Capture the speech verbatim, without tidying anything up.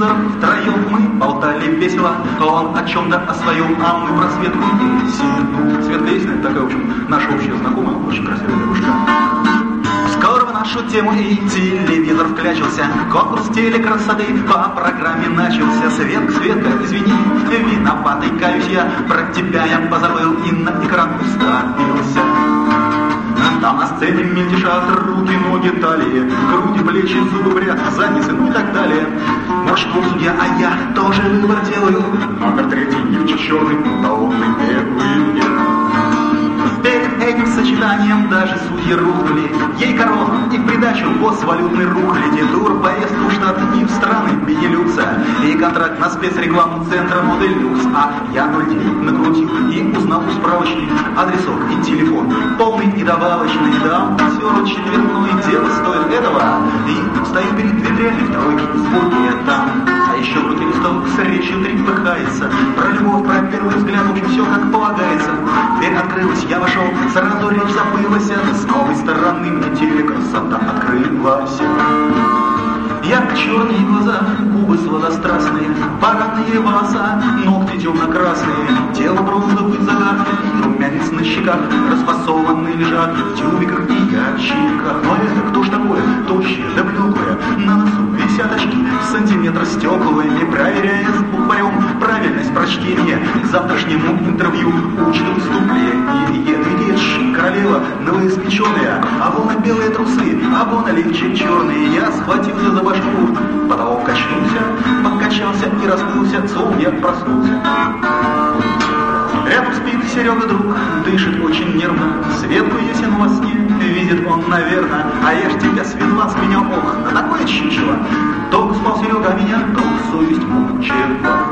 телевизор втроем мы болтали весело. Он о чем-то о своем, а мы про Светку и Синю. Светка Есина, такая, в общем, наша общая знакомая, очень красивая девушка. Скоро в нашу тему и телевизор включился. Конкурс телекрасоты по программе начался. Светка, Светка, извини, виноватый каюсь я. Про тебя я позабыл и на экран уставился. Там на сцене мельтешат руки, ноги, талии, груди, плечи, зубы в ряд, задницы, ну и так далее. Мужской судья, а я тоже выбор делаю. Номер третий, Нивчик черный, талонный первый нет. Перед этим сочетанием даже судьи рухнули. Ей корона и в придачу босс валютный рухляди. Турпоездку в штат и в страны Бенилюкса. И контракт на спецрекламу центра Модель Люкс. А я ноль девять накрутил и узнал у справочник адресок и телефон. Полный и добавочный, да, все четверной, дело стоит этого. И стою перед дверями в тройке, звуки там. А еще в руке листок с речью трепыхается. Про любовь, про первый взгляд, в общем, все как полагается. Дверь открылась, я вошел, сразу речь забылась. С новой стороны мне телекрасота открылась. Ярко-черные глаза, губы сладострастные, парадные волоса, ногти темно-красные, тело бронзовый загар, и румянец на щеках, расфасованные лежат в тюбиках и ящиках. Но это кто ж такое, тощее да блеклое, на носу висят очки, сантиметр стеклами, проверяя с букварем правильность прочтения, к завтрашнему интервью учит выступление. Медведь, королева, новоиспеченная, а вон и белые трусы, а вон и лифчик черный. Я схватился за башку, потолок качнулся, подкачался и расплылся, цом я проснулся. Рядом спит Серега друг, дышит очень нервно, Светку Есину во сне видит он, наверное. А я ж тебя, Светлан, с меня, ох, на такое чучело. Долго спал Серега, а меня долг совесть мучила.